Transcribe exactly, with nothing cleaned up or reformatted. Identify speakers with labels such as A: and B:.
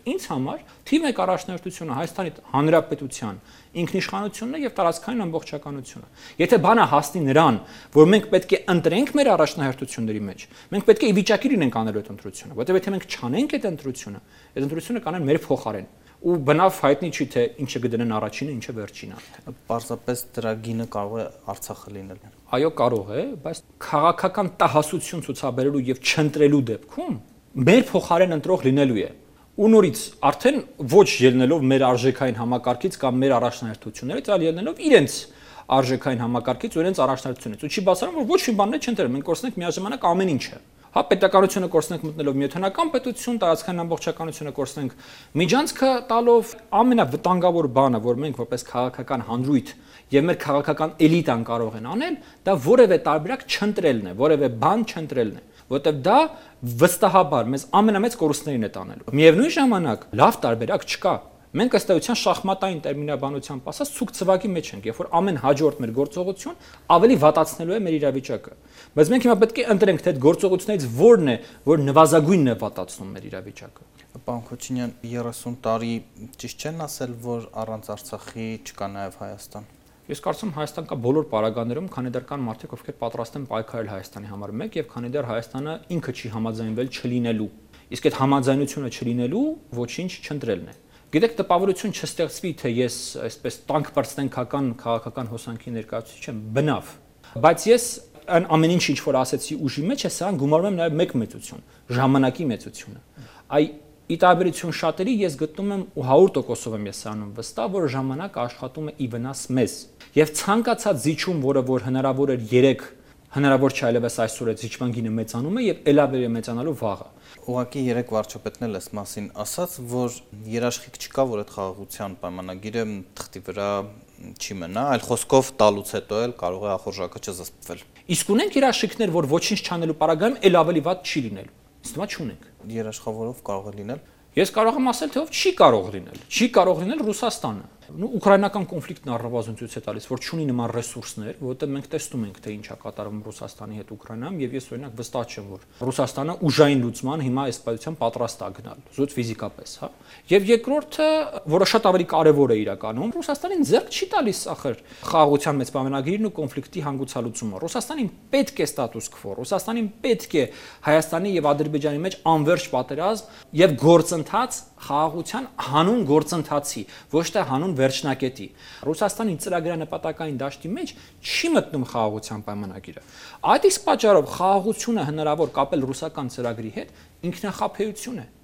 A: ինձ համար թիվ մեկ առաջնահերթությունը Հայաստանի Հանրապետության ինքնիշխանությունն է եւ տարածքային ամբողջականությունը։ Եթե բանը հասնի նրան, որ մենք պետք է ընտրենք մեր առաջնահերթությունների մեջ, մենք պետք է ի վիճակի լինենք անելու այդ ընտրությունը, որտեղ եթե մենք չանենք այդ ընտրությունը, այդ ընտրությունը կանեն մեր փոխարեն։ Ու բնավ հայտնի չի թե ինչը կդնեն առաջինը, ինչը վերջինը։
B: Պարզապես դրա գինը կարող է Արցախը լինել։
A: Այո, կարող է, բայց քաղաքական տահասություն ցուցաբերելու եւ չընտրելու դեպքում մեր փոխարեն ընտրող լինելու է։ Ու նորից արդեն ոչ ելնելով մեր արժեքային համակարգից կամ մեր առաջնահերթություններից, այլ ելնելով իրենց արժեքային համակարգից ու իրենց առաջնահերթությունից։ Ու չի բացառում, որ ոչ մի բան չընտրել, մենք կորցնենք միաժամանակ ամեն ինչը։ Հա, պետականությունը կորցնենք մտնելով միութենական պետություն, տարածքային ամբողջականությունը կորցնենք միջանցքը տալով, ամենավտանգավոր բանը, որ մենք որպես քաղաքական հանրույթ եւ մեր քաղաքական էլիտան կարող են անել, դա որևէ տարբերակ չընտրելն է, որևէ բան չընտրելն է, որտեղ դա վստահաբար մեզ ամենամեծ կորուստներին է տանելու։ Միևնույն ժամանակ լավ տարբերակ չկա։ Մենք ըստ էության շախմատային տերմինաբանությամբ ասած ցուկ ծվակի մեջ ենք, երբ որ ամեն հաջորդ մեր գործողություն ավելի վատացնելու է մեր իրավիճակը։ Բայց մենք հիմա պետք է ընտրենք, թե այդ գործողություններից որն է, որ նվազագույնն է վատացնում մեր իրավիճակը։
B: Պարոն Քոչինյան, երեսուն տարի ճիշտ չեն ասել, որ առանց Արցախի չկա նաև Հայաստան։
A: Ես կարծում Հայաստան կա բոլոր պարագաներում, քանի դեռ կան մարդիկ, ովքեր պատրաստ են պայքարել Հայաստանի համար մեկ եւ քանի դեռ Հայաստանը ինքը չի համաձայնվել չլինելու։ Իսկ այդ համաձայնությունը չլինելու ոչինչ չընտրելն է։ Գիտեք, տպավորություն չստեղծվի, թե ես այսպես տանկ պրծնենքական քաղաքական հոսանքի ներկայացուցիչ եմ, բնավ։ Բայց ես այն ամեն ինչ ինչ որ ասեցի ուժի մեջ է, սրան գումարում եմ նաև մեկ մեծություն, ժամանակի մեծությունը։ Այ ի տարբերություն շատերի ես գտնում եմ ու հարյուր տոկոսով եմ ես անում վստահ, որ ժամանակը աշխատում է ի վնաս մեզ։ Եվ ցանկացած զիջում, որը որ հնարավոր էր երեք, հնարավոր չէ այլևս այսօր այդ զիջման գինը մեծանում է եւ ելավեր է մեծանալու վաղը։
B: Ուղղակի երեք վարչապետն էլ էս մասին ասաց, որ երաշխիք չկա, որ այդ խաղաղության պայմանագիրը թղթի վրա չի մնա, այլ խոսքով տալուց հետո էլ կարող է ախորժակը չզսպվել։
A: Իսկ ունենք երաշխիքներ, որ ոչինչ չանելու պարագայում էլ ավելի վատ չի լինելու։ Իսկ դա չունենք։
B: Երաշխավորով կարող է լինել։
A: Ես կարող եմ ասել, թե ով չի կարող լինել։ Չի կարող լինել Ռուսաստանը։ Ну, ուկրաինական կոնֆլիկտն առնվազն ցույց է տալիս, որ չունի նման ռեսուրսներ, որովհետեւ մենք տեսնում ենք, թե ինչ է կատարվում Ռուսաստանի հետ Ուկրաինայում, եւ ես օրինակ վստահ չեմ, որ Ռուսաստանը ուժային լուծման հիմա այս պայթության պատրաստ է գնալ, զուտ ֆիզիկապես, հա։ Եվ երկրորդը, որը շատ ավելի կարեւոր է իրականում, Ռուսաստանին ձեռք չի տալիս ախր խաղաղության մեծ պայմանագիրն ու կոնֆլիկտի հանգուցալուծումը։ Ռուսաստանին պետք է ստատուս քվո, Ռուսաստանին պետք է Հայաստանի եւ Ադրբեջանի մեջ անվերջ պատերազմ եւ գործընթաց խաղաղության հանուն գործընթացի, ոչ թե հանուն վերջնակետի։ Ռուսաստանի ծրագրանպատակային դաշտի մեջ չի մտնում խաղաղության պայմանագիրը։ Այդ իսկ պատճառով խաղաղությունը հնարավոր կապել ռուսական ծրագրի հետ ինքնախաբեություն է։